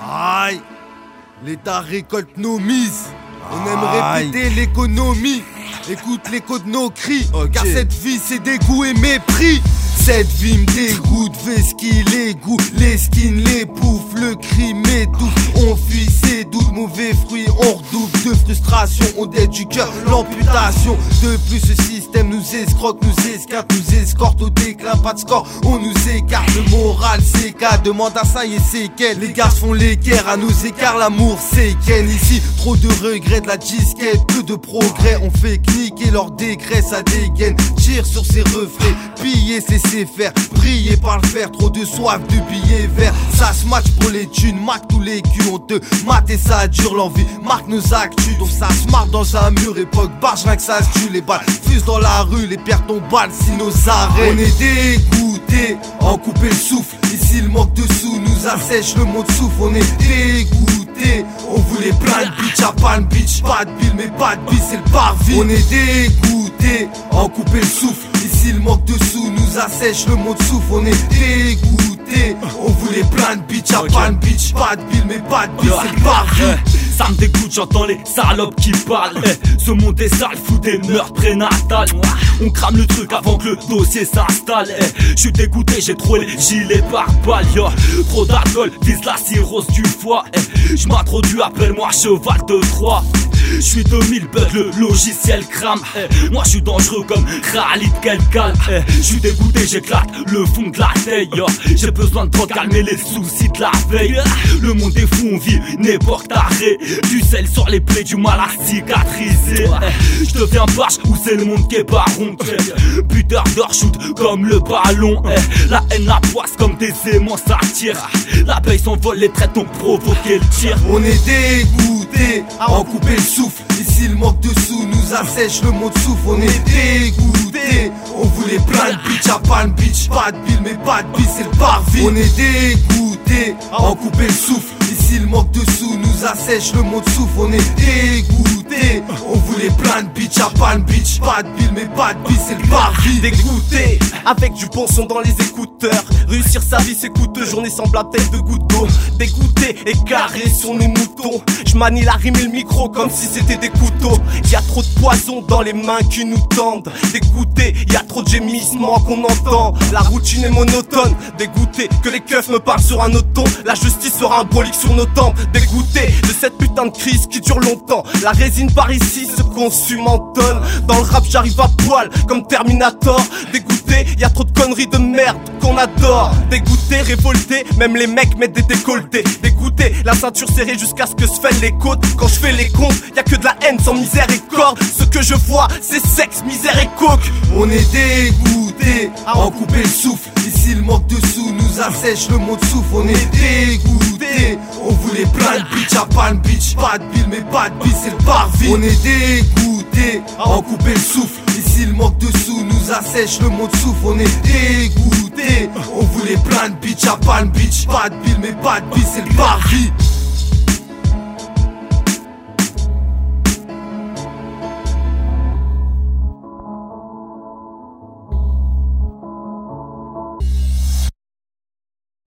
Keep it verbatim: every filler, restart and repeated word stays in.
Aïe, l'État récolte nos mises. On aime répéter l'économie. Écoute l'écho de nos cris, okay. Car cette vie c'est dégoût et mépris. Cette vie me dégoûte, vesquille, les goûts, les skins, les poufs, le crime étouffe. On fuit ses doutes, mauvais fruits, on redouble de frustration, on dette du cœur, l'amputation. De plus ce système nous escroque, nous escape, nous escorte au déclin, pas de score, on nous écarte. Le moral s'écarte, demande à ça et c'est quel. Les gars font les guerres, à nos écarts l'amour c'est ken. Ici trop de regrets, de la disquette, peu de progrès. On fait cliquer leur décret, ça dégaine. Tire sur ses reflets, piller c'est faire, briller par le fer, trop de soif de billets verts. Ça se match pour les thunes, marque tous les culs, on te mate et ça dure l'envie, marque nos actus, donc ça se marque dans un mur, époque barge, rien que ça se tue, les balles fusent dans la rue, les pierres tombent balles, si nos arrêts. On est dégoûtés, en couper le souffle, ici le manque de sous nous assèche, le monde souffle, on est dégoûtés. On voulait plein de bitch à Palm Beach, pas de bill mais pas de bis, c'est le parvis. On est dégoûtés, en couper le souffle, ici le manque de sous nous assèche, le monde souffle, on est dégoûtés. On voulait plein de bitch à okay. Palm Beach, pas de bill mais pas de bis, c'est le parvis. Ça me dégoûte, j'entends les salopes qui parlent. Eh, ce monde est sale, fout des meurtres prénatales. On crame le truc avant que le dossier s'installe. Eh, j'suis dégoûté, j'ai trop les gilets par balle. Yo. Trop d'alcool, vise la cirrhose du foie. Eh, j'm'introduis, appelle-moi cheval de Troie. J'suis deux mille bugs, le logiciel crame. Eh, moi j'suis dangereux comme Khalid Kelkal. Eh, j'suis dégoûté, j'éclate le fond de la taille. J'ai besoin de trop calmer les soucis de la veille. Le monde est fou, on vit n'importe arrêt. Du sel sur les plaies, du mal à cicatriser. Eh, j'deviens barge ou c'est le monde qui est baron. Eh, buteur d'or shoot comme le ballon. Eh, la haine la poisse comme des aimants s'attire. La paye s'envole, les traites ont provoqué le tir. On est dégoûtés, en couper le souffle. Ici le manque de sous nous assèche, le monde souffle. On est dégoûtés. On voulait plein de bitch à Palm Beach, pas de bill mais pas de bis, c'est le parvis. On est dégoûtés, en couper le souffle. Ici le manque de sous nous assèche, le monde souffle. On est dégoûtés. On voulait plein de bitch à Palm Beach, pas de bill mais pas de bis, c'est le parvis. Dégoûté, avec du bon son dans les écouteurs. Réussir sa vie c'est coûteux, journée semblable tête de goutte d'eau. Dégoûté et carré sur mes moutons. Je manie la rime et le micro comme si c'était des couteaux. Y'a trop de poison dans les mains qui nous tendent. Dégoûté, y'a trop de gémissements qu'on entend. La routine est monotone. Dégoûté, que les keufs me parlent sur un autre ton. La justice sera symbolique sur nos tempes. Dégoûté de cette putain de crise qui dure longtemps. La résine par ici se consume en tonnes. Dans le rap j'arrive à poil comme Terminator. Dégoûté, y'a trop de conneries de merde qu'on adore. Dégoûté, révolté, même les mecs mettent des décolletés. Dégoûté, la ceinture serrée jusqu'à ce que se fêlent les côtes. Quand je fais les comptes, y'a que de la haine sans misère et corde. Ce que je vois, c'est sexe, misère et coke. On est dégoûtés, en couper le souffle. Ici le manque de sous nous assèche, le monde souffle. On est dégoûtés. On voulait plein de bitch à Palm Beach, pas de bill mais pas de bis, c'est le parvis. On est dégoûtés, en couper le souffle. Ici le manque de sous nous assèche, le monde souffle. On est dégoûtés. On voulait plein de bitch à Palm Beach, pas de bill mais pas de bis, c'est le parvis.